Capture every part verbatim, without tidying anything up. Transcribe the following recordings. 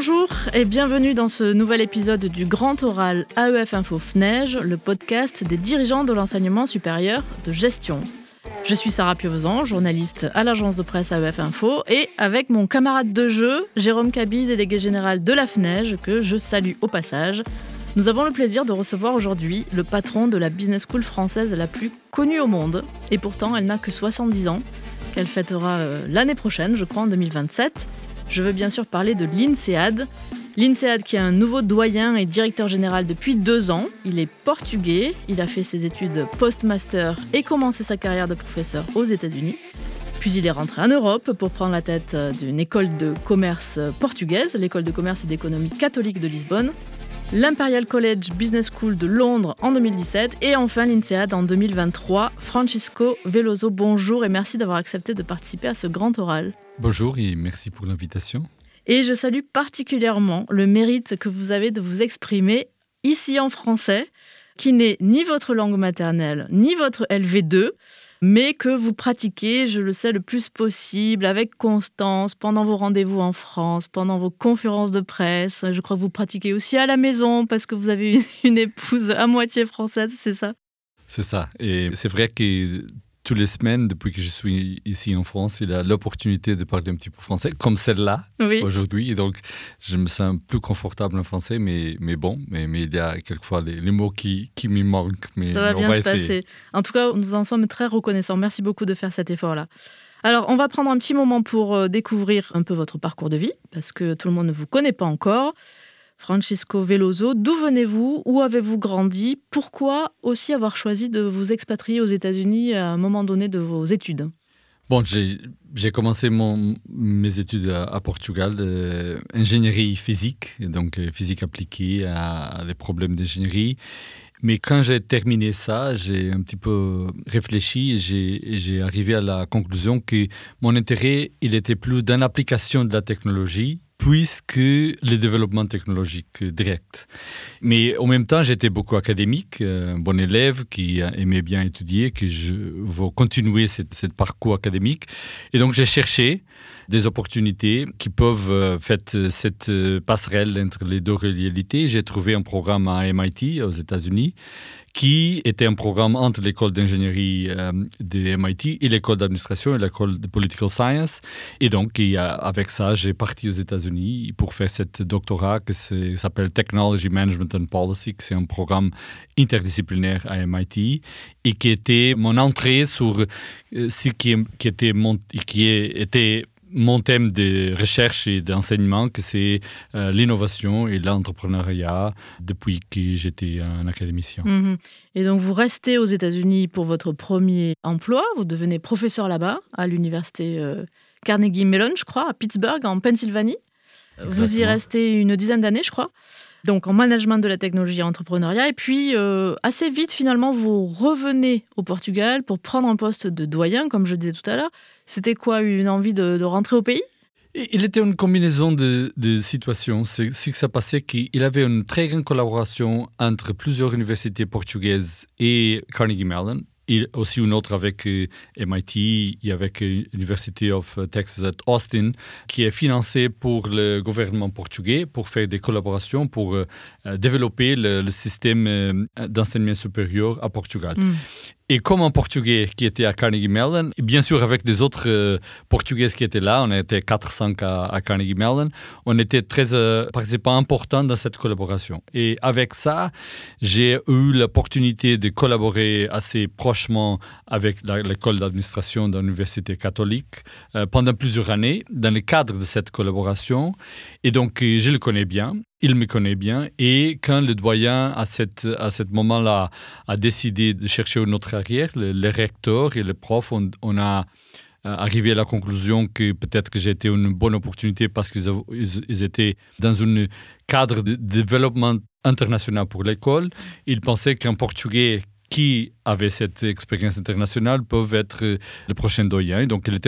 Bonjour et bienvenue dans ce nouvel épisode du Grand Oral A E F Info F N E J, le podcast des dirigeants de l'enseignement supérieur de gestion. Je suis Sarah Pieuvezan, journaliste à l'agence de presse A E F Info, et avec mon camarade de jeu, Jérôme Cabi, délégué général de la F N E J, que je salue au passage, nous avons le plaisir de recevoir aujourd'hui le patron de la business school française la plus connue au monde. Et pourtant, elle n'a que soixante-dix ans, qu'elle fêtera euh, l'année prochaine, je crois, en deux mille vingt-sept. Je veux bien sûr parler de l'INSEAD. L'INSEAD qui est un nouveau doyen et directeur général depuis deux ans. Il est portugais, il a fait ses études post-master et commencé sa carrière de professeur aux États-Unis. Puis il est rentré en Europe pour prendre la tête d'une école de commerce portugaise, l'école de commerce et d'économie catholique de Lisbonne, l'Imperial College Business School de Londres en deux mille dix-sept et enfin l'INSEAD en deux mille vingt-trois. Francisco Veloso, bonjour et merci d'avoir accepté de participer à ce grand oral. Bonjour et merci pour l'invitation. Et je salue particulièrement le mérite que vous avez de vous exprimer ici en français, qui n'est ni votre langue maternelle, ni votre L V deux, mais que vous pratiquez, je le sais, le plus possible, avec constance, pendant vos rendez-vous en France, pendant vos conférences de presse. Je crois que vous pratiquez aussi à la maison, parce que vous avez une épouse à moitié française, c'est ça ? C'est ça. Et c'est vrai que toutes les semaines, depuis que je suis ici en France, il a l'opportunité de parler un petit peu français, comme celle-là, oui. Aujourd'hui. Et donc, je me sens plus confortable en français, mais, mais bon, mais, mais il y a quelquefois les, les mots qui, qui me manquent. Mais ça va on bien va se essayer. passer. En tout cas, nous en sommes très reconnaissants. Merci beaucoup de faire cet effort-là. Alors, on va prendre un petit moment pour découvrir un peu votre parcours de vie, parce que tout le monde ne vous connaît pas encore. Francisco Veloso, d'où venez-vous? Où avez-vous grandi? Pourquoi aussi avoir choisi de vous expatrier aux États-Unis à un moment donné de vos études? Bon, j'ai, j'ai commencé mon, mes études à, à Portugal, euh, ingénierie physique, donc euh, physique appliquée à, à des problèmes d'ingénierie. Mais quand j'ai terminé ça, j'ai un petit peu réfléchi et j'ai, et j'ai arrivé à la conclusion que mon intérêt, il était plus dans l'application de la technologie puisque le développement technologique direct. Mais en même temps, j'étais beaucoup académique, un bon élève qui aimait bien étudier, que je veux continuer ce parcours académique. Et donc, j'ai cherché des opportunités qui peuvent faire cette passerelle entre les deux réalités. J'ai trouvé un programme à M I T aux États-Unis qui était un programme entre l'école d'ingénierie euh, de M I T et l'école d'administration et l'école de political science. Et donc, et, euh, avec ça, j'ai parti aux États-Unis pour faire ce doctorat qui s'appelle Technology Management and Policy, qui c'est un programme interdisciplinaire à M I T et qui était mon entrée sur euh, ce qui, qui était mon, qui était mon thème de recherche et d'enseignement, que c'est euh, l'innovation et l'entrepreneuriat depuis que j'étais un académicien. Mmh. Et donc, vous restez aux États-Unis pour votre premier emploi. Vous devenez professeur là-bas, à l'université euh, Carnegie Mellon, je crois, à Pittsburgh, en Pennsylvanie. Exactement. Vous y restez une dizaine d'années, je crois. Donc, en management de la technologie et entrepreneuriat. Et puis, euh, assez vite, finalement, vous revenez au Portugal pour prendre un poste de doyen, comme je disais tout à l'heure. C'était quoi, une envie de, de rentrer au pays ? Il était une combinaison de, de situations. C'est ce qui s'est passé, qu'il avait une très grande collaboration entre plusieurs universités portugaises et Carnegie Mellon. Et aussi une autre avec euh, M I T et avec l'University of Texas at Austin, qui est financée pour le gouvernement portugais pour faire des collaborations pour euh, développer le, le système euh, d'enseignement supérieur à Portugal. Mm. Et comme un Portugais qui était à Carnegie Mellon, et bien sûr avec des autres euh, Portugaises qui étaient là, on était quatre cinq à, à Carnegie Mellon, on était très euh, participants importants dans cette collaboration. Et avec ça, j'ai eu l'opportunité de collaborer assez prochement avec la, l'école d'administration de l'Université catholique euh, pendant plusieurs années dans le cadre de cette collaboration. Et donc, euh, je le connais bien. Il me connaît bien et quand le doyen, à, cette, à ce moment-là, a décidé de chercher une autre carrière, le, le recteur et le prof, on, on a arrivé à la conclusion que peut-être que j'étais une bonne opportunité parce qu'ils ils, ils étaient dans un cadre de développement international pour l'école. Ils pensaient qu'un Portugais qui avait cette expérience internationale peuvent être le prochain doyen. Donc, il était un,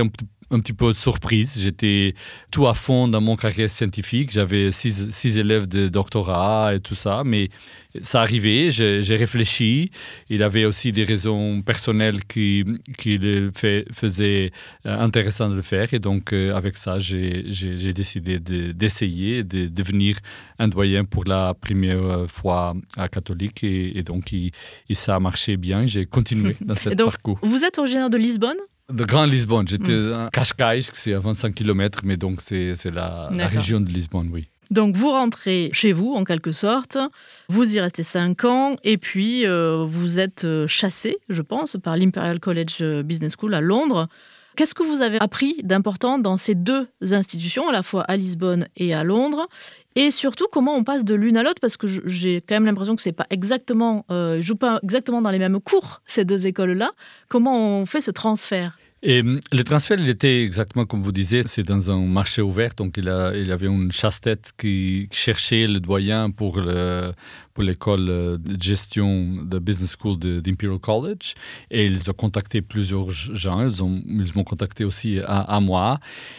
un petit peu surprise. J'étais tout à fond dans mon carrière scientifique. J'avais six, six élèves de doctorat et tout ça, mais ça arrivait, j'ai, j'ai réfléchi. Il avait aussi des raisons personnelles qui, qui le fait, faisaient intéressant de le faire. Et donc, euh, avec ça, j'ai, j'ai, j'ai décidé de, d'essayer de devenir un doyen pour la première fois à catholique. Et, et donc, il, il, ça a marché bien. J'ai continué dans ce parcours. Vous êtes originaire de Lisbonne ? De Grand Lisbonne. J'étais mmh. à Cascais, c'est à vingt-cinq kilomètres, mais donc c'est, c'est la, la région de Lisbonne, oui. Donc vous rentrez chez vous, en quelque sorte, vous y restez cinq ans, et puis euh, vous êtes chassé, je pense, par l'Imperial College Business School à Londres. Qu'est-ce que vous avez appris d'important dans ces deux institutions, à la fois à Lisbonne et à Londres ? Et surtout, comment on passe de l'une à l'autre ? Parce que j'ai quand même l'impression que c'est pas exactement, euh, je joue pas exactement dans les mêmes cours, ces deux écoles-là. Comment on fait ce transfert ? Et le transfert, il était exactement comme vous disiez, c'est dans un marché ouvert, donc il, a, il y avait une chasse-tête qui cherchait le doyen pour, le, pour l'école de gestion de Business School de, d'Imperial College. Et ils ont contacté plusieurs gens, ils, ont, ils m'ont contacté aussi à, à moi.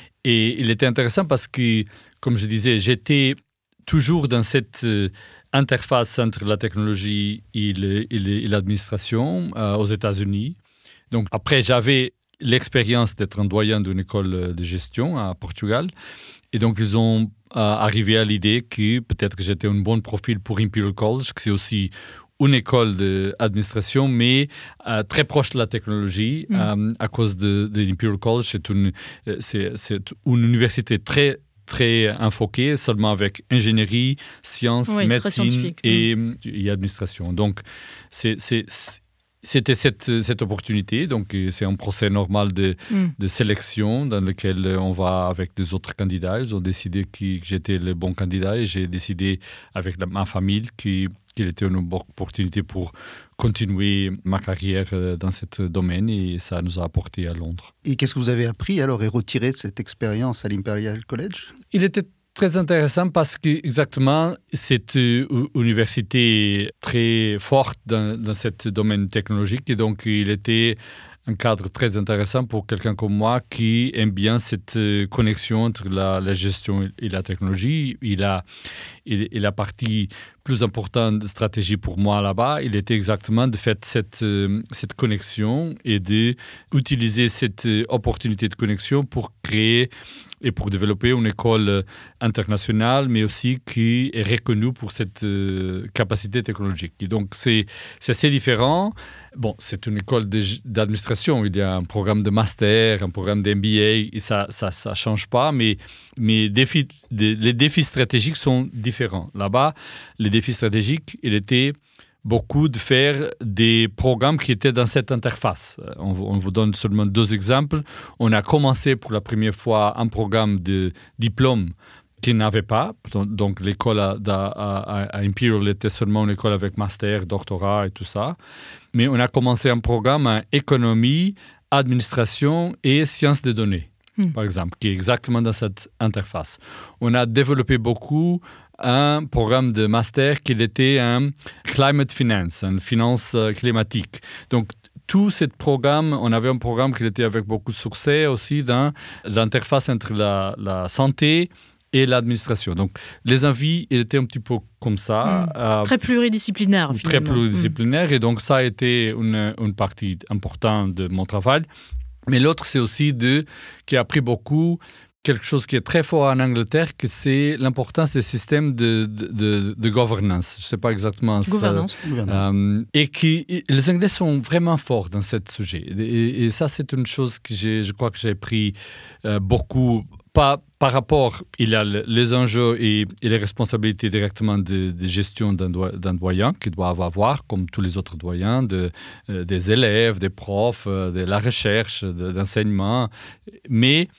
Et il était intéressant parce que, comme je disais, j'étais toujours dans cette interface entre la technologie et, le, et, le, et l'administration euh, aux États-Unis. Donc après, j'avais l'expérience d'être un doyen d'une école de gestion à Portugal. Et donc, ils ont euh, arrivé à l'idée que peut-être que j'étais un bon profil pour Imperial College, que c'est aussi une école d'administration, mais euh, très proche de la technologie. Mm. Euh, à cause de, de l'Imperial College, c'est une, c'est, c'est une université très très enfoquée, seulement avec ingénierie, sciences, oui, médecine et, mm. et administration. Donc, c'est... c'est, c'est C'était cette, cette opportunité, donc c'est un procès normal de, mm. de sélection dans lequel on va avec des autres candidats. Ils ont décidé que j'étais le bon candidat et j'ai décidé avec la, ma famille qu'il était une bonne opportunité pour continuer ma carrière dans ce domaine et ça nous a apporté à Londres. Et qu'est-ce que vous avez appris alors et retiré de cette expérience à l'Imperial College ? Il était très intéressant parce que exactement c'est une université très forte dans, dans ce domaine technologique et donc il était un cadre très intéressant pour quelqu'un comme moi qui aime bien cette connexion entre la, la gestion et la technologie. Il a, il, il a partie plus importante de stratégie pour moi là-bas, il était exactement de faire cette, cette connexion et d'utiliser cette opportunité de connexion pour créer et pour développer une école internationale, mais aussi qui est reconnue pour cette euh, capacité technologique. Et donc, c'est, c'est assez différent. Bon, c'est une école de, d'administration. Il y a un programme de master, un programme d'M B A, et ça ça, ça change pas, mais, mais défis, de, les défis stratégiques sont différents. Là-bas, les défis stratégiques, il était beaucoup de faire des programmes qui étaient dans cette interface. On, on vous donne seulement deux exemples. On a commencé pour la première fois un programme de diplôme qu'il n'avait pas. Donc, l'école à, à, à Imperial était seulement une école avec master, doctorat et tout ça. Mais on a commencé un programme en économie, administration et sciences des données, mmh. par exemple, qui est exactement dans cette interface. On a développé beaucoup un programme de master qui était un climate finance, une finance climatique. Donc, tout ce programme, on avait un programme qui était avec beaucoup de succès aussi dans l'interface entre la, la santé et l'administration. Donc, les envies étaient un petit peu comme ça. Mmh. Euh, très pluridisciplinaire, finalement. Très pluridisciplinaire. Mmh. Et donc, ça a été une, une partie importante de mon travail. Mais l'autre, c'est aussi de, qui a appris beaucoup quelque chose qui est très fort en Angleterre, que c'est l'importance des systèmes de, de, de, de governance. Je ne sais pas exactement gouvernance. ça. Gouvernance. Euh, et qui, les Anglais sont vraiment forts dans ce sujet. Et, et ça, c'est une chose que j'ai, je crois que j'ai appris euh, beaucoup, pas par rapport, il y a les enjeux et, et les responsabilités directement de, de gestion d'un, do, d'un doyen qu'il doit avoir, comme tous les autres doyens, de, euh, des élèves, des profs, euh, de la recherche, de, d'enseignement. Mais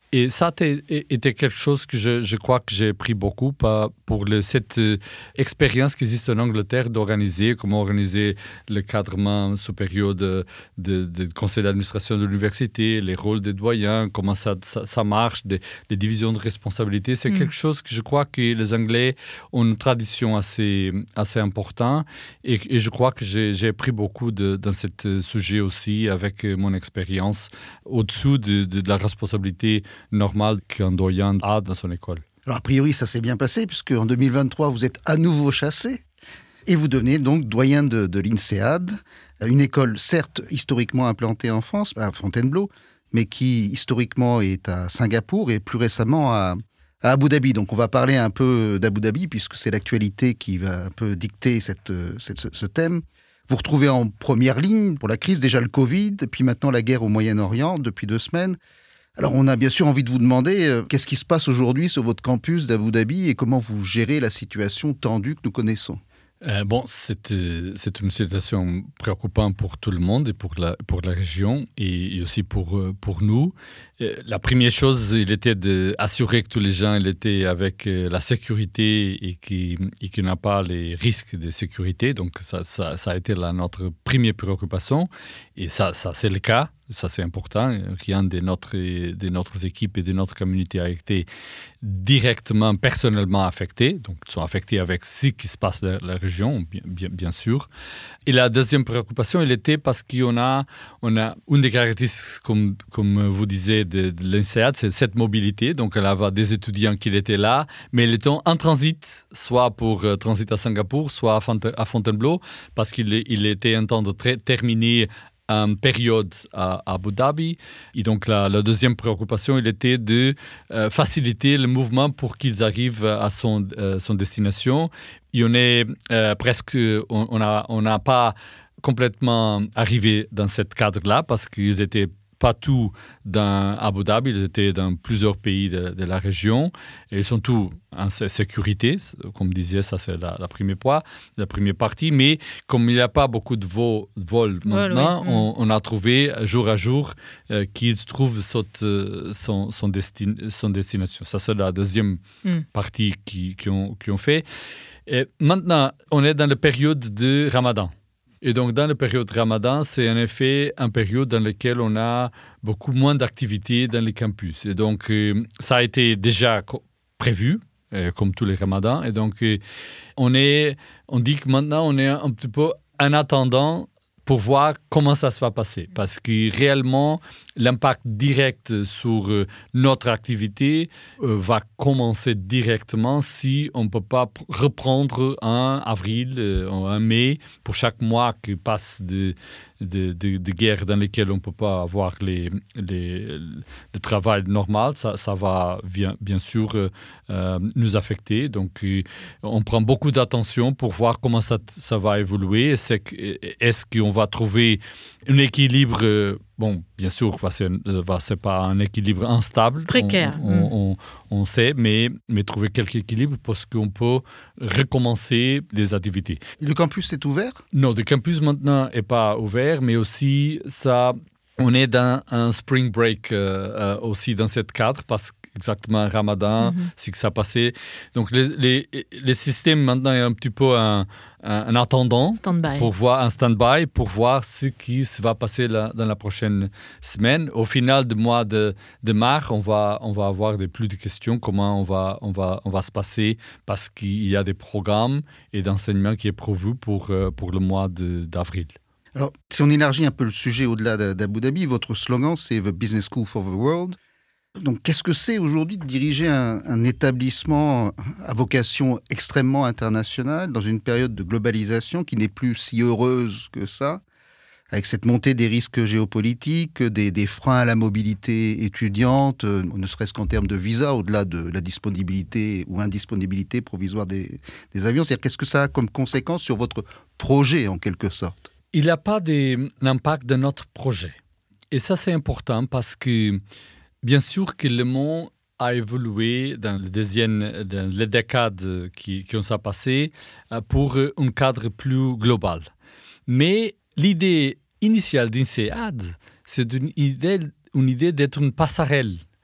Et ça était quelque chose que je, je crois que j'ai pris beaucoup pour le, cette expérience qui existe en Angleterre d'organiser, comment organiser le cadrement supérieur de, de, de conseil d'administration de l'université, les rôles des doyens, comment ça, ça, ça marche, des, les divisions de responsabilité. C'est mmh. quelque chose que je crois que les Anglais ont une tradition assez, assez importante et, et je crois que j'ai, j'ai appris beaucoup de, dans ce sujet aussi avec mon expérience au-dessous de, de, de la responsabilité normal qu'un doyen a dans son école. Alors a priori, ça s'est bien passé puisque en deux mille vingt-trois, vous êtes à nouveau chassé et vous devenez donc doyen de, de l'INSEAD, une école certes historiquement implantée en France, à Fontainebleau, mais qui historiquement est à Singapour et plus récemment à, à Abu Dhabi. Donc on va parler un peu d'Abu Dhabi puisque c'est l'actualité qui va un peu dicter cette, cette, ce, ce thème. Vous retrouvez en première ligne pour la crise, déjà le Covid, puis maintenant la guerre au Moyen-Orient depuis deux semaines. Alors, on a bien sûr envie de vous demander euh, qu'est-ce qui se passe aujourd'hui sur votre campus d'Abu Dhabi et comment vous gérez la situation tendue que nous connaissons. Euh, bon, c'est, c'est une situation préoccupante pour tout le monde et pour la, pour la région et aussi pour, pour nous. La première chose, il était d'assurer que tous les gens étaient avec la sécurité et qu'il et qu'il n'y a pas les risques de sécurité. Donc, ça, ça, ça a été la, notre première préoccupation et ça, ça c'est le cas. Ça, c'est important. Rien de notre, de notre équipe et de notre communauté a été directement, personnellement affecté. Donc, ils sont affectés avec ce qui se passe dans la région, bien, bien, bien sûr. Et la deuxième préoccupation, elle était parce qu'on a, on a une des caractéristiques, comme, comme vous disiez, de, de l'INSEAD, c'est cette mobilité. Donc, elle avait des étudiants qui étaient là, mais ils étaient en transit, soit pour euh, transit à Singapour, soit à, Font- à Fontainebleau, parce qu'il il était en temps de tra- terminer une période à Abu Dhabi. Et donc, la, la deuxième préoccupation, il était de euh, faciliter le mouvement pour qu'ils arrivent à son, euh, son destination. Et on est euh, presque, on n'a on on pas complètement arrivé dans ce cadre-là parce qu'ils étaient pas tous dans Abu Dhabi, ils étaient dans plusieurs pays de, de la région et ils sont tous en sécurité, comme disait, ça c'est la, la première point, la première partie, mais comme il n'y a pas beaucoup de vols, vols maintenant, ouais, oui. on, on a trouvé jour à jour euh, qu'ils trouvent son, son, son, destin, son destination. Ça c'est la deuxième mm. partie qui, qui, ont, qui ont fait. Et maintenant, on est dans la période de Ramadan. Et donc, dans la période Ramadan, c'est en effet une période dans laquelle on a beaucoup moins d'activités dans les campus. Et donc, euh, ça a été déjà co- prévu, euh, comme tous les Ramadans. Et donc, euh, on, est, on dit que maintenant, on est un petit peu en attendant pour voir comment ça se va passer. Parce que réellement, l'impact direct sur euh, notre activité euh, va commencer directement si on ne peut pas reprendre en avril euh, ou en mai pour chaque mois qui passe de, de, de, de guerre dans lesquelles on ne peut pas avoir les, les, le travail normal. Ça, ça va bien, bien sûr euh, nous affecter. Donc, euh, on prend beaucoup d'attention pour voir comment ça, ça va évoluer. C'est que, est-ce qu'on va trouver un équilibre, euh, bon, bien sûr, ce n'est pas un équilibre instable. Précaire. On, on, on, on sait, mais, mais trouver quelque équilibre parce qu'on peut recommencer des activités. Le campus est ouvert ? Non, le campus maintenant n'est pas ouvert, mais aussi ça... On est dans un spring break euh, euh, aussi dans ce cadre parce qu'exactement Ramadan, mm-hmm. c'est que ça passait. Donc, les, les, les systèmes maintenant est un petit peu un, un, un attendant stand-by. pour voir un stand-by pour voir ce qui se va passer là, dans la prochaine semaine. Au final du mois de, de mars, on va, on va avoir des plus de questions comment on va, on va, on va se passer parce qu'il y a des programmes et d'enseignement qui est prévu pour, pour le mois de, d'avril. Alors, si on élargit un peu le sujet au-delà d'Abu Dhabi, votre slogan, c'est « The Business School for the World ». Donc, qu'est-ce que c'est aujourd'hui de diriger un, un établissement à vocation extrêmement internationale dans une période de globalisation qui n'est plus si heureuse que ça, avec cette montée des risques géopolitiques, des, des freins à la mobilité étudiante, ne serait-ce qu'en termes de visa, au-delà de la disponibilité ou indisponibilité provisoire des, des avions. C'est-à-dire, qu'est-ce que ça a comme conséquence sur votre projet, en quelque sorte ? Il n'y a pas d'impact de notre projet. Et ça, c'est important parce que, bien sûr que le monde a évolué dans les, deuxième, dans les décades qui, qui ont ça passé pour un cadre plus global. Mais l'idée initiale d'INSEAD, c'est une idée, une idée d'être une passerelle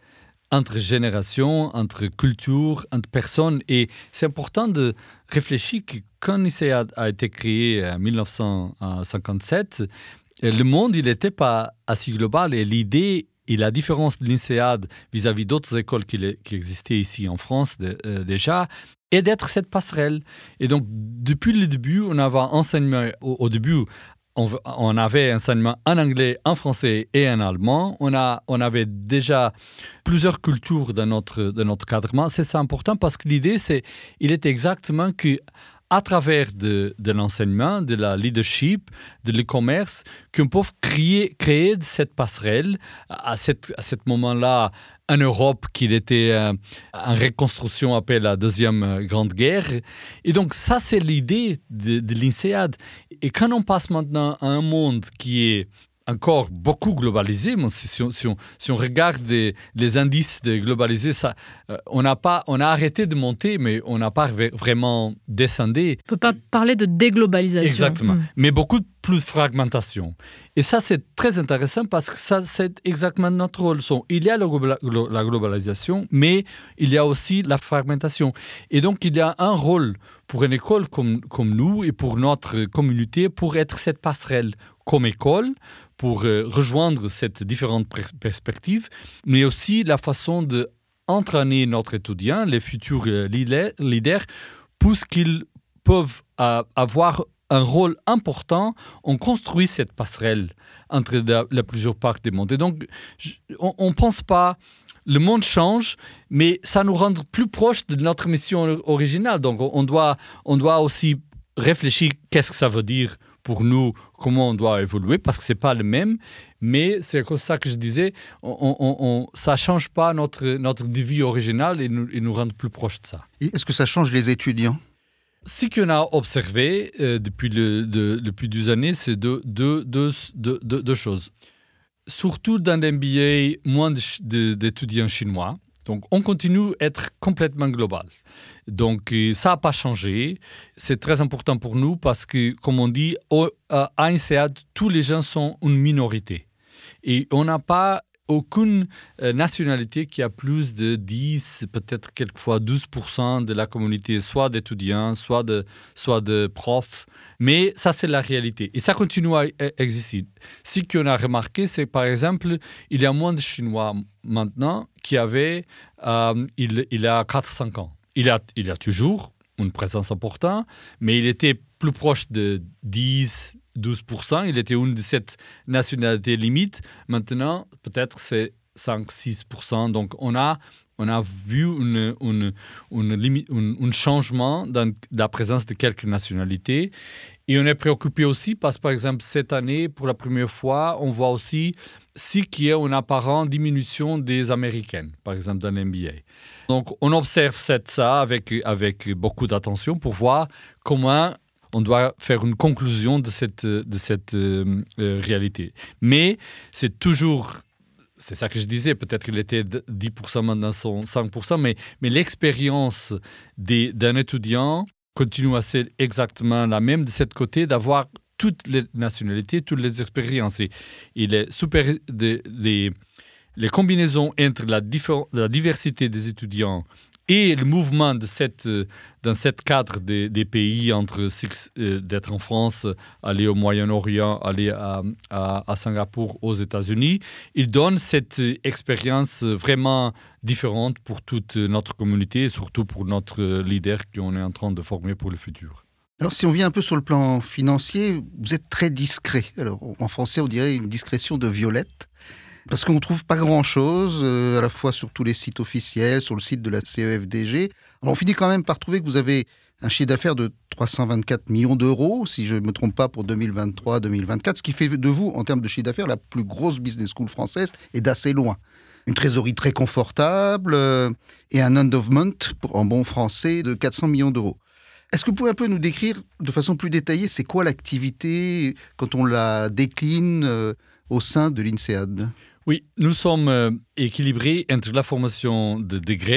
entre générations, entre cultures, entre personnes. Et c'est important de réfléchir que quand l'INSEAD a été créé en dix-neuf cent cinquante-sept, le monde il n'était pas assez global et l'idée et la différence de l'INSEAD vis-à-vis d'autres écoles qui, qui existaient ici en France de, euh, déjà, est d'être cette passerelle. Et donc, depuis le début, on avait enseignement, au, au début, on, on avait enseignement en anglais, en français et en allemand. On, a, on avait déjà plusieurs cultures dans notre, dans notre cadrement. C'est ça important parce que l'idée, c'est, il est exactement que à travers de, de l'enseignement, de la leadership, de l'e-commerce, qu'on peut créer, créer cette passerelle à, cette, à ce moment-là en Europe, qui était euh, en reconstruction après la Deuxième Grande Guerre. Et donc, ça, c'est l'idée de, de l'INSEAD. Et quand on passe maintenant à un monde qui est encore beaucoup globalisé, si on, si on, si on regarde les, les indices de globalisé, ça, euh, on, a pas, on a arrêté de monter, mais on n'a pas vraiment descendu. On ne peut pas parler de déglobalisation. Exactement, mmh. mais beaucoup plus de fragmentation. Et ça, c'est très intéressant parce que ça, c'est exactement notre rôle. Il y a la, glo- la globalisation, mais il y a aussi la fragmentation. Et donc, il y a un rôle pour une école comme, comme nous et pour notre communauté pour être cette passerelle comme école, pour euh, rejoindre cette différente pers- perspectives, mais aussi la façon d'entraîner notre étudiant, les futurs euh, leaders, pour qu'ils peuvent euh, avoir un rôle important en construisant cette passerelle entre la, la plusieurs parties du monde. Et donc, je, on ne pense pas, le monde change, mais ça nous rend plus proches de notre mission originale. Donc, on doit, on doit aussi réfléchir qu'est-ce que ça veut dire pour nous, comment on doit évoluer, parce que ce n'est pas le même, mais c'est comme ça que je disais, on, on, on, ça ne change pas notre, notre vie originale et nous, et nous rend plus proches de ça. Et est-ce que ça change les étudiants ? Ce qu'on a observé euh, depuis, le, de, depuis deux années, c'est deux, deux, deux, deux, deux, deux choses. Surtout dans l'M B A, moins de, de, d'étudiants chinois. Donc, on continue à être complètement global. Donc, ça n'a pas changé. C'est très important pour nous parce que, comme on dit, à INSEAD, tous les gens sont une minorité. Et on n'a pas aucune nationalité qui a plus de dix, peut-être quelquefois douze pour cent de la communauté, soit d'étudiants, soit de, soit de profs. Mais ça, c'est la réalité. Et ça continue à exister. Ce qu'on a remarqué, c'est par exemple, il y a moins de Chinois maintenant qu'il y avait euh, il, il y a quatre à cinq ans. Il y a, il y a toujours une présence importante, mais il était plus proche de dix, douze pour cent. Il était une de cette nationalité limite. Maintenant, peut-être c'est cinq à six pour cent. Donc, on a, on a vu une, une, une limite, un, un changement dans la présence de quelques nationalités. Et on est préoccupé aussi parce que, par exemple, cette année, pour la première fois, on voit aussi ce qui est une apparente diminution des Américaines, par exemple, dans l'M B A. Donc, on observe ça avec, avec beaucoup d'attention pour voir comment on doit faire une conclusion de cette, de cette euh, réalité. Mais c'est toujours, c'est ça que je disais, peut-être qu'il était dix pour cent, maintenant sont cinq pour cent, mais, mais l'expérience des, d'un étudiant continue à être exactement la même de ce côté, d'avoir toutes les nationalités, toutes les expériences. Et il est super, de, les, les combinaisons entre la, diffé- la diversité des étudiants et le mouvement de cette, dans ce cadre des, des pays, entre euh, d'être en France, aller au Moyen-Orient, aller à, à, à Singapour, aux États-Unis, il donne cette expérience vraiment différente pour toute notre communauté et surtout pour notre leader qu'on est en train de former pour le futur. Alors, si on vient un peu sur le plan financier, vous êtes très discret. Alors, en français, on dirait une discrétion de Violette. Parce qu'on ne trouve pas grand-chose, euh, à la fois sur tous les sites officiels, sur le site de la C E F D G. Alors on finit quand même par trouver que vous avez un chiffre d'affaires de trois cent vingt-quatre millions d'euros, si je ne me trompe pas, pour deux mille vingt-trois deux mille vingt-quatre, ce qui fait de vous, en termes de chiffre d'affaires, la plus grosse business school française et d'assez loin. Une trésorerie très confortable euh, et un endowment, pour, en bon français, de quatre cents millions d'euros. Est-ce que vous pouvez un peu nous décrire de façon plus détaillée, c'est quoi l'activité quand on la décline euh, au sein de l'INSEAD ? Oui, nous sommes euh, équilibrés entre la formation de degrés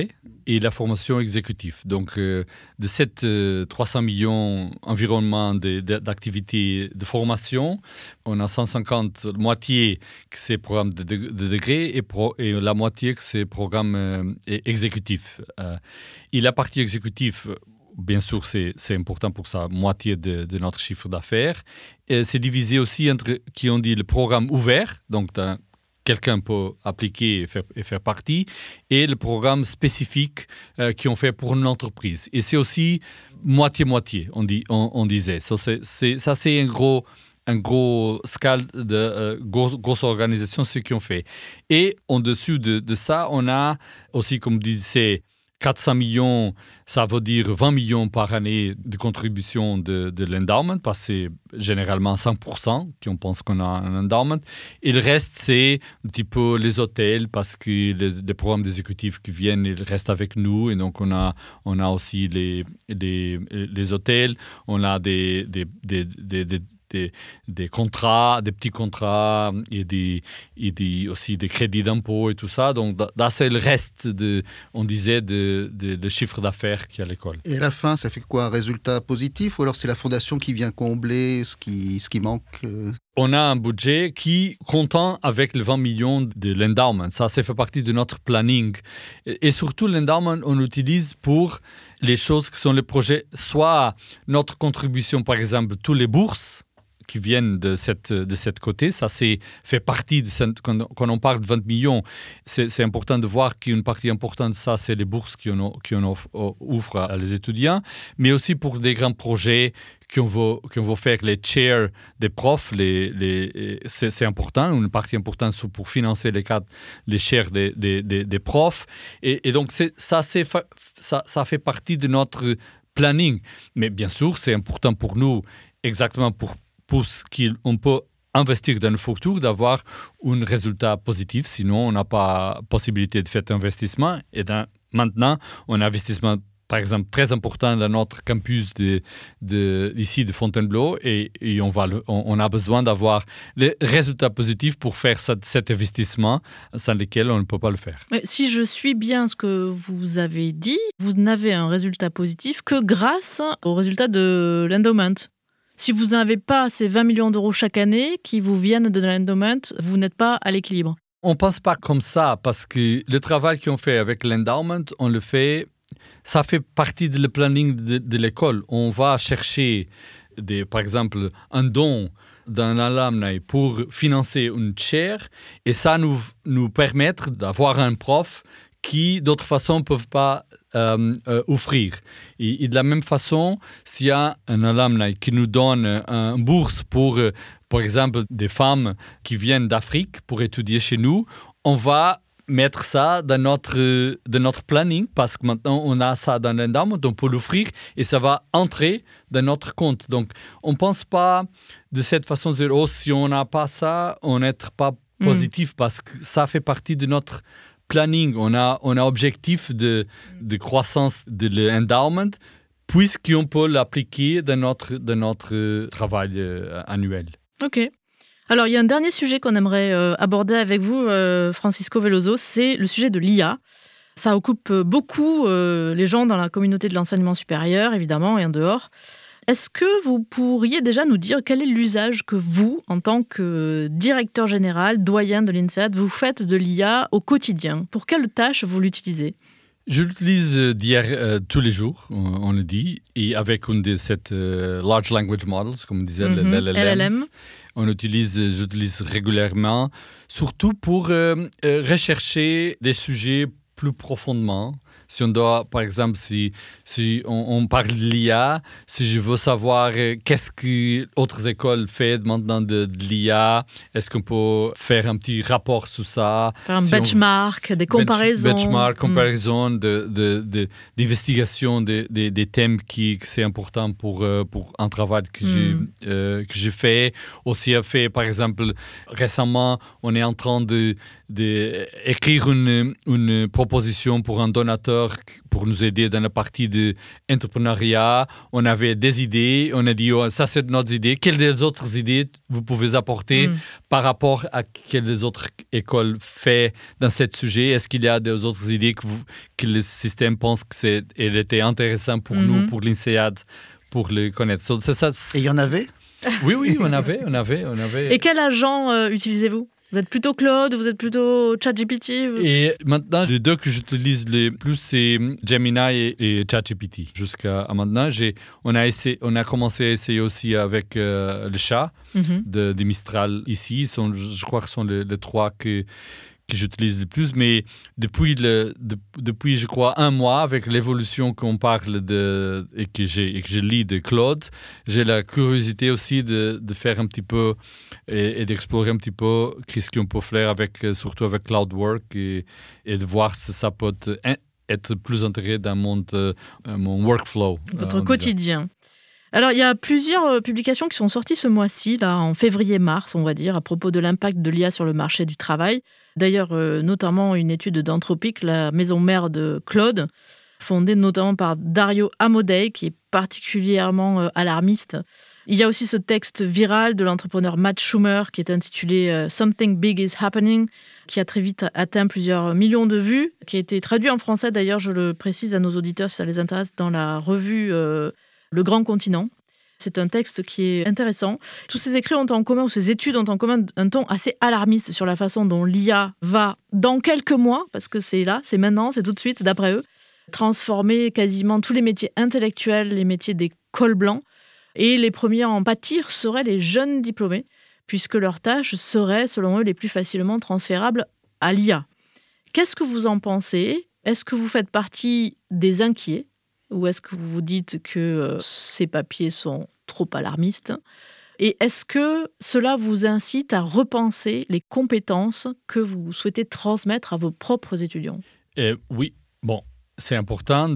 et la formation exécutive. Donc, euh, de ces euh, trois cents millions environnement de, de, d'activités de formation, on a cent cinquante, moitié que c'est programme de, de, de degré et, pro, et la moitié que c'est programme euh, exécutif. Euh, et la partie exécutive, bien sûr, c'est, c'est important pour ça, moitié de, de notre chiffre d'affaires. Et c'est divisé aussi entre, qui on dit, le programme ouvert, donc dans quelqu'un peut appliquer et faire, et faire partie, et le programme spécifique euh, qu'on fait pour une entreprise. Et c'est aussi moitié-moitié, on, dit, on, on disait. So, c'est, c'est, ça, c'est un gros, un gros scale de euh, grosse, grosse organisation, ce qu'on fait. Et en-dessus de, de ça, on a aussi, comme disait, quatre cents millions, ça veut dire vingt millions par année de contribution de, de l'endowment, parce que c'est généralement cent pour cent qu'on pense qu'on a un endowment. Et le reste, c'est un petit peu les hôtels, parce que les, les programmes d'exécutifs qui viennent, ils restent avec nous. Et donc, on a, on a aussi les, les, les hôtels, on a des, des, des, des, des Des, des contrats, des petits contrats et, des, et des, aussi des crédits d'impôt et tout ça. Donc, là, c'est le reste, de, on disait, de, de, de chiffre d'affaires qu'il y a à l'école. Et à la fin, ça fait quoi? Un résultat positif? Ou alors c'est la fondation qui vient combler ce qui, ce qui manque euh... On a un budget qui content avec les vingt millions de l'endowment. Ça, ça fait partie de notre planning. Et surtout, l'endowment, on l'utilise pour les choses qui sont les projets, soit notre contribution, par exemple, tous les bourses, qui viennent de cette, de cette côté. Ça, c'est fait partie de cette, quand, quand on parle de vingt millions, c'est, c'est important de voir qu'une partie importante de ça, c'est les bourses qu'on, qu'on offre, offre à les étudiants, mais aussi pour des grands projets qu'on veut, qu'on veut faire, les chairs des profs, les, les, c'est, c'est important, une partie importante pour financer les, cadres, les chairs des, des, des, des profs. Et, et donc, c'est, ça, c'est, ça, ça fait partie de notre planning. Mais bien sûr, c'est important pour nous, exactement pour pour ce qu'on peut investir dans le futur, d'avoir un résultat positif. Sinon, on n'a pas possibilité de faire un investissement. Et dans, maintenant, on a un investissement, par exemple, très important dans notre campus de, de, ici de Fontainebleau. Et, et on, va, on, on a besoin d'avoir les résultats positifs pour faire cet, cet investissement sans lequel on ne peut pas le faire. Mais si je suis bien ce que vous avez dit, vous n'avez un résultat positif que grâce au résultat de l'endowment. Si vous n'avez pas ces vingt millions d'euros chaque année qui vous viennent de l'endowment, vous n'êtes pas à l'équilibre. On ne pense pas comme ça, parce que le travail qu'on fait avec l'endowment, on le fait, ça fait partie du planning de, de l'école. On va chercher, des, par exemple, un don d'un alumni pour financer une chaire, et ça nous, nous permet d'avoir un prof qui, d'autre façon, ne peuvent pas euh, euh, offrir. Et, et de la même façon, s'il y a un alumni qui nous donne une bourse pour, euh, par exemple, des femmes qui viennent d'Afrique pour étudier chez nous, on va mettre ça dans notre, dans notre planning, parce que maintenant, on a ça dans l'endowment, on peut l'offrir et ça va entrer dans notre compte. Donc, on ne pense pas de cette façon de dire, oh, si on n'a pas ça, on n'est pas positif, mmh. parce que ça fait partie de notre planning. On a, on a objectif de, de croissance de l'endowment, puisqu'on peut l'appliquer dans notre, dans notre travail euh, annuel. OK. Alors, il y a un dernier sujet qu'on aimerait euh, aborder avec vous, euh, Francisco Veloso, c'est le sujet de l'I A. Ça occupe beaucoup euh, les gens dans la communauté de l'enseignement supérieur, évidemment, et en dehors. Est-ce que vous pourriez déjà nous dire quel est l'usage que vous, en tant que directeur général, doyen de l'INSEAD, vous faites de l'I A au quotidien? Pour quelles tâches vous l'utilisez? Je l'utilise d'hier, euh, tous les jours, on, on le dit, et avec une de ces euh, Large Language Models, comme on disait, mm-hmm. L L Ms. On utilise, j'utilise régulièrement, surtout pour euh, euh, rechercher des sujets plus profondément. Si on doit, par exemple, si, si on, on parle de l'I A, si je veux savoir euh, qu'est-ce que d'autres écoles font maintenant de, de l'I A, est-ce qu'on peut faire un petit rapport sur ça? Un si benchmark, on, des comparaisons. Benchmark, comparaison, mm. de, de, de, d'investigation des de, de thèmes qui, qui c'est important pour, pour un travail que, mm. j'ai, euh, que j'ai fait. Aussi, fait, par exemple, récemment, on est en train de d'écrire une, une proposition pour un donateur formateurs pour nous aider dans la partie de entrepreneuriat. On avait des idées, on a dit oh, ça c'est notre idée. Quelles des autres idées vous pouvez apporter mm. par rapport à quelles autres écoles font dans ce sujet? Est-ce qu'il y a des autres idées que, vous, que le système pense que c'est, elle était intéressant pour mm-hmm. nous, pour l'INSEAD, pour le connaître? So, c'est ça, c'est... Et il y en avait? Oui, oui, on avait, on avait, on avait. Et quel agent euh, utilisez-vous? Vous êtes plutôt Claude, vous êtes plutôt ChatGPT vous... Et maintenant, les deux que j'utilise le plus, c'est Gemini et, et ChatGPT. Jusqu'à maintenant, j'ai, on, a essayé, on a commencé à essayer aussi avec euh, le chat mm-hmm. de, de Mistral ici. Sont, je crois que ce sont les, les trois que, que j'utilise le plus. Mais depuis, le, de, depuis, je crois, un mois, avec l'évolution qu'on parle de, et, que j'ai, et que je lis de Claude, j'ai la curiosité aussi de, de faire un petit peu et, et d'explorer un petit peu ce qu'on peut faire, avec, surtout avec CloudWork, et, et de voir si ça peut être plus intégré dans mon, euh, mon workflow. Votre euh, quotidien. Alors, il y a plusieurs publications qui sont sorties ce mois-ci, là, en février-mars, on va dire, à propos de l'impact de l'I A sur le marché du travail. D'ailleurs, euh, notamment une étude d'Anthropic, la maison mère de Claude, fondée notamment par Dario Amodei, qui est particulièrement euh, alarmiste. Il y a aussi ce texte viral de l'entrepreneur Matt Schumer, qui est intitulé euh, « Something Big is Happening », qui a très vite atteint plusieurs millions de vues, qui a été traduit en français, d'ailleurs, je le précise à nos auditeurs si ça les intéresse, dans la revue euh, Le Grand Continent. C'est un texte qui est intéressant. Tous ces écrits ont en commun, ou ces études ont en commun un ton assez alarmiste sur la façon dont l'I A va, dans quelques mois, parce que c'est là, c'est maintenant, c'est tout de suite, d'après eux, transformer quasiment tous les métiers intellectuels, les métiers des cols blancs. Et les premiers à en pâtir seraient les jeunes diplômés, puisque leurs tâches seraient, selon eux, les plus facilement transférables à l'I A. Qu'est-ce que vous en pensez? Est-ce que vous faites partie des inquiets? Ou est-ce que vous vous dites que euh, ces papiers sont trop alarmistes? Et est-ce que cela vous incite à repenser les compétences que vous souhaitez transmettre à vos propres étudiants? euh, Oui, bon, c'est important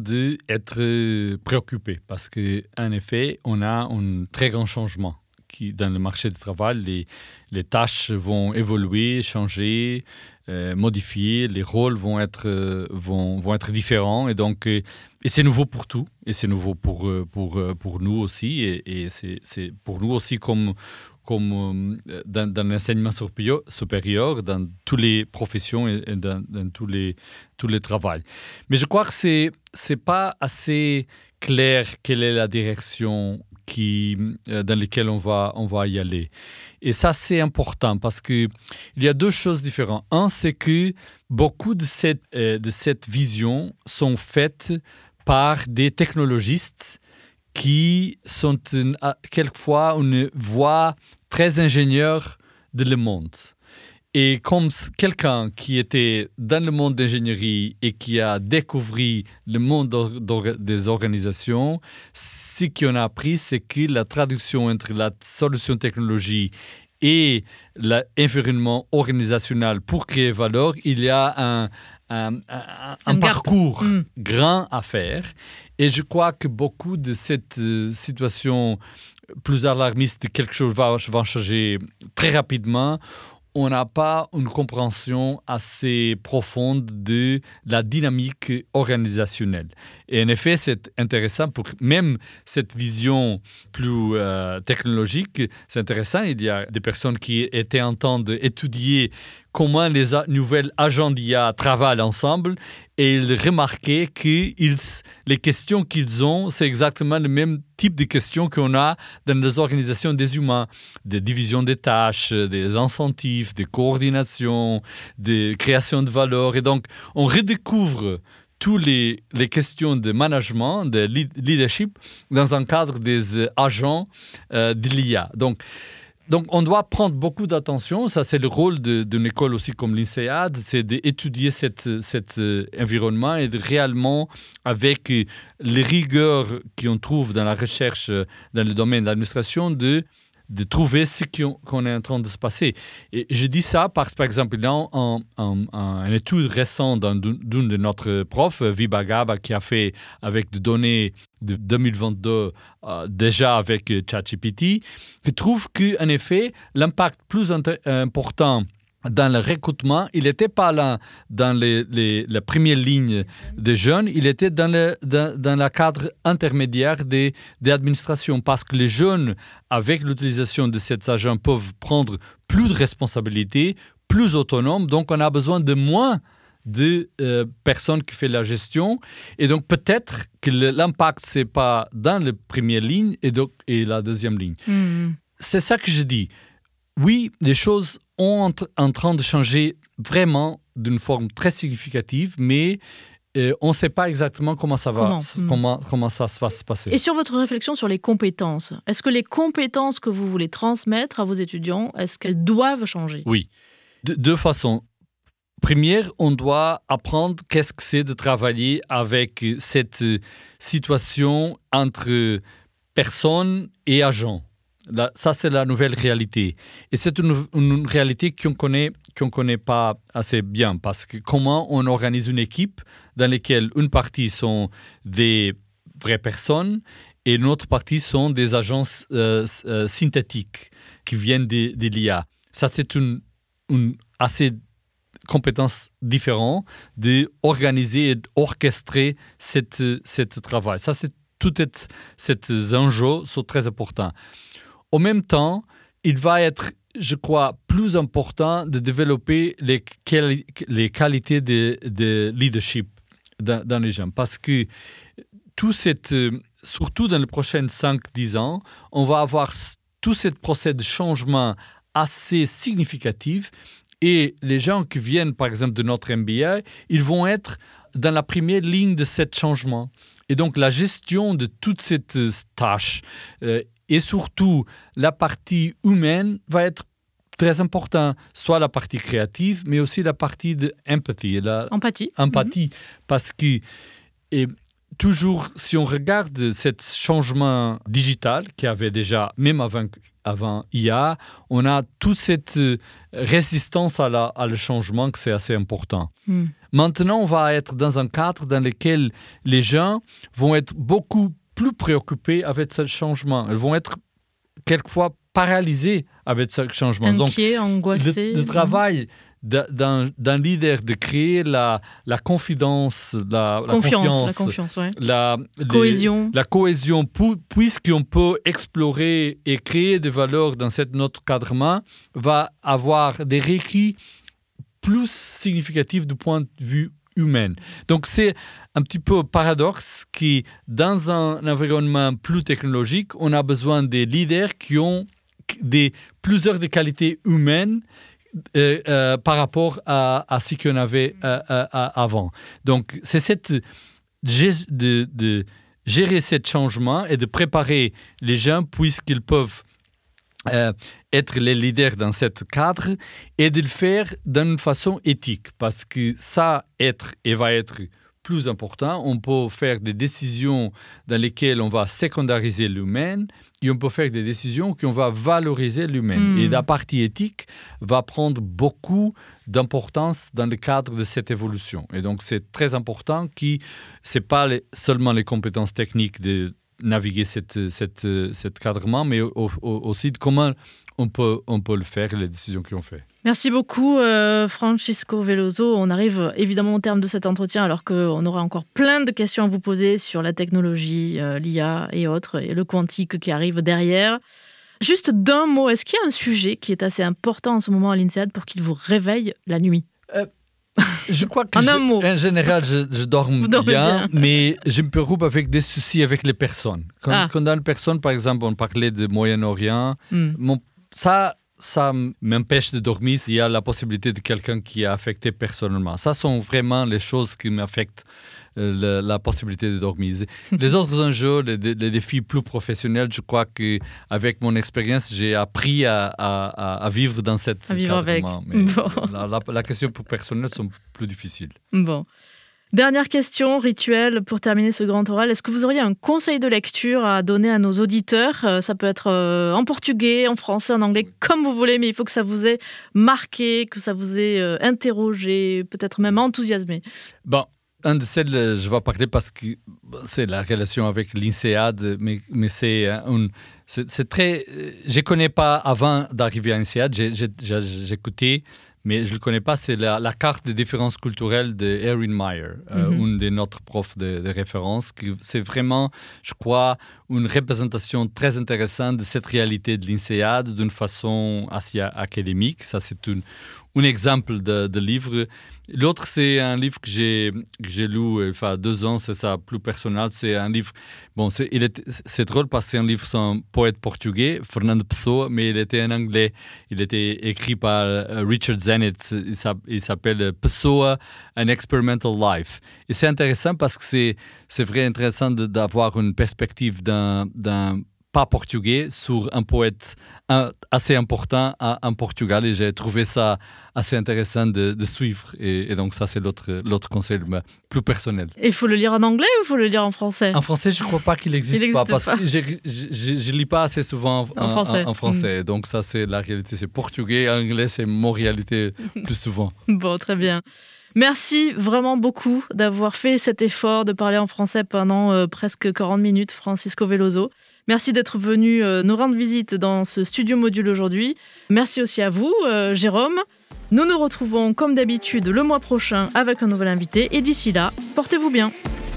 d'être préoccupé parce qu'en effet, on a un très grand changement qui, dans le marché du travail. Les, les tâches vont évoluer, changer, euh, modifier, les rôles vont être, euh, vont, vont être différents. Et donc, euh, et c'est nouveau pour tout, et c'est nouveau pour, pour, pour nous aussi, et, et c'est, c'est pour nous aussi comme, comme dans, dans l'enseignement supérieur, supérieur, dans toutes les professions et dans, dans tous les, tous les travails. Mais je crois que ce n'est pas assez clair quelle est la direction qui, dans laquelle on va, on va y aller. Et ça, c'est important parce qu'il y a deux choses différentes. Un, c'est que beaucoup de cette, euh, de cette vision sont faites par des technologistes qui sont une, quelquefois une voix très ingénieure de le monde. Et comme quelqu'un qui était dans le monde d'ingénierie et qui a découvert le monde des organisations, ce qu'on a appris, c'est que la traduction entre la solution technologie et l'environnement organisationnel pour créer valeur, il y a un, un, un, un parcours mm. grand à faire. Et je crois que beaucoup de cette euh, situation plus alarmiste, quelque chose va, va changer très rapidement. On n'a pas une compréhension assez profonde de la dynamique organisationnelle. Et en effet, c'est intéressant pour même cette vision plus euh, technologique. C'est intéressant. Il y a des personnes qui étaient en train d'étudier comment les a- nouvelles agents d'I A travaillent ensemble et ils remarquaient que ils, les questions qu'ils ont, c'est exactement le même type de questions qu'on a dans les organisations des humains, des divisions des tâches, des incentives, des coordinations, des créations de valeur. Et donc, on redécouvre toutes les, les questions de management, de leadership, dans un cadre des euh, agents euh, de l'I A. Donc, Donc, on doit prendre beaucoup d'attention. Ça, c'est le rôle de, d'une école aussi comme l'INSEAD, c'est d'étudier cet, cet environnement et de réellement, avec les rigueurs qu'on trouve dans la recherche, dans le domaine de l'administration, de, de trouver ce qu'on est en train de se passer. Et je dis ça parce que, par exemple, dans un, un, un, une étude récente d'une de notre prof, Vibha Gaba, qui a fait avec des données de deux mille vingt-deux, euh, déjà avec ChatGPT, qui trouve qu'en effet, l'impact plus inter- important dans le recrutement, il n'était pas là dans les, les, la première ligne des jeunes, il était dans le dans, dans la cadre intermédiaire des, des administrations, parce que les jeunes, avec l'utilisation de ces agents, peuvent prendre plus de responsabilités, plus autonomes, donc on a besoin de moins de euh, personnes qui font la gestion, et donc peut-être que l'impact, ce n'est pas dans la première ligne et, donc, et la deuxième ligne. Mmh. C'est ça que je dis. Oui, les choses sont en train de changer vraiment d'une forme très significative, mais euh, on ne sait pas exactement comment ça va, comment, mmh. comment, comment ça va se passer. Et sur votre réflexion sur les compétences, est-ce que les compétences que vous voulez transmettre à vos étudiants, est-ce qu'elles doivent changer ? Oui, de deux façons. Première, on doit apprendre qu'est-ce que c'est de travailler avec cette situation entre personnes et agents. Là, ça, c'est la nouvelle réalité. Et c'est une, une réalité qu'on connaît, qu'on connaît pas assez bien, parce que comment on organise une équipe dans laquelle une partie sont des vraies personnes et une autre partie sont des agents euh, euh, synthétiques qui viennent de, de l'I A. Ça, c'est une, une assez compétence différente d'organiser et d'orchestrer cette, cette travail. Ça, c'est tout ces enjeux sont très importants. En même temps, il va être, je crois, plus important de développer les, quali- les qualités de, de leadership dans, dans les gens. Parce que tout cette, surtout dans les prochains cinq à dix ans, on va avoir tout ce procès de changement assez significatif. Et les gens qui viennent, par exemple, de notre M B A, ils vont être dans la première ligne de ce changement. Et donc, la gestion de toute cette tâche euh, et surtout la partie humaine va être très importante, soit la partie créative, mais aussi la partie d'empathie. La empathie. Empathie, mm-hmm. parce que et toujours, si on regarde ce changement digital qu'il y avait déjà, même avant, avant I A, on a toute cette résistance à, la, à le changement que c'est assez important. Mm. Maintenant, on va être dans un cadre dans lequel les gens vont être beaucoup plus préoccupés avec ce changement. Ils vont être quelquefois paralysés avec ce changement. Inquiets, Donc, angoissés. Le, le travail d'un, d'un leader de créer la, la confidence, la, la confiance, confiance, la, confiance, ouais. la les, cohésion, la cohésion, puisqu'on peut explorer et créer des valeurs dans cet notre cadrement, va avoir des requis plus significatifs du point de vue humain. Donc c'est un petit peu paradoxe que dans un environnement plus technologique, on a besoin des leaders qui ont des, plusieurs des qualités humaines Euh, euh, par rapport à, à ce qu'on avait euh, euh, avant. Donc, c'est cette, de, de gérer ce changement et de préparer les gens puisqu'ils peuvent euh, être les leaders dans ce cadre et de le faire d'une façon éthique. Parce que ça, être et va être plus important. On peut faire des décisions dans lesquelles on va secondariser l'humain et on peut faire des décisions qui on va valoriser l'humain. Mm. Et la partie éthique va prendre beaucoup d'importance dans le cadre de cette évolution. Et donc, c'est très important que ce n'est pas les, seulement les compétences techniques de naviguer cette, cette, cet cadrement, mais au, au, aussi de comment on peut, on peut le faire et les décisions qu'on fait. Merci beaucoup, euh, Francisco Veloso. On arrive évidemment au terme de cet entretien alors qu'on aura encore plein de questions à vous poser sur la technologie, euh, l'I A et autres, et le quantique qui arrive derrière. Juste d'un mot, est-ce qu'il y a un sujet qui est assez important en ce moment à l'INSEAD pour qu'il vous réveille la nuit ? euh, Je crois que, en, je, un mot. en général, je, je dors bien, bien, mais je me préoccupe avec des soucis avec les personnes. Quand, ah. quand dans une personne, par exemple, on parlait du Moyen-Orient, mm. mon, ça... ça m'empêche de dormir s'il y a la possibilité de quelqu'un qui est affecté personnellement. Ça sont vraiment les choses qui m'affectent euh, la, la possibilité de dormir. Les autres enjeux, les, les défis plus professionnels, je crois qu'avec mon expérience, j'ai appris à, à, à vivre dans cette à vivre avec. Mais bon. la, la, la question plus personnelle sont plus difficiles. Bon. Dernière question, rituel, pour terminer ce grand oral. Est-ce que vous auriez un conseil de lecture à donner à nos auditeurs ? Ça peut être en portugais, en français, en anglais, comme vous voulez, mais il faut que ça vous ait marqué, que ça vous ait interrogé, peut-être même enthousiasmé. Bon, un de celles, je vais parler parce que c'est la relation avec l'INSEAD, mais, mais c'est, un, c'est, c'est très... Je ne connais pas avant d'arriver à l'INSEAD, j'ai, j'ai, j'ai, j'écoutais, mais je ne le connais pas, c'est la, la carte des différences culturelles de Erin Meyer, euh, mm-hmm. une de notre profs de, de référence. C'est vraiment, je crois, une représentation très intéressante de cette réalité de l'INSEAD d'une façon assez académique. Ça, c'est une, un exemple de, de livre. L'autre, c'est un livre que j'ai, que j'ai lu il y a deux ans, c'est ça, plus personnel. C'est un livre, bon, c'est, il est, c'est drôle parce que c'est un livre sur un poète portugais, Fernando Pessoa, mais il était en anglais. Il était écrit par uh, Richard Zenit. Il, il s'appelle Pessoa, An Experimental Life. Et c'est intéressant parce que c'est, c'est vraiment intéressant de, d'avoir une perspective d'un, d'un pas portugais sur un poète un, assez important à, en Portugal, et j'ai trouvé ça assez intéressant de, de suivre, et, et donc ça c'est l'autre, l'autre conseil plus personnel. Et il faut le lire en anglais ou il faut le lire en français? En français, je ne crois pas qu'il n'existe pas, parce pas. que je ne lis pas assez souvent en, en français, en, en français. Mmh. Donc ça c'est la réalité, c'est portugais, anglais c'est mon réalité plus souvent. Bon, très bien. Merci vraiment beaucoup d'avoir fait cet effort de parler en français pendant euh, presque quarante minutes, Francisco Veloso. Merci d'être venu euh, nous rendre visite dans ce studio module aujourd'hui. Merci aussi à vous, euh, Jérôme. Nous nous retrouvons comme d'habitude le mois prochain avec un nouvel invité. Et d'ici là, portez-vous bien.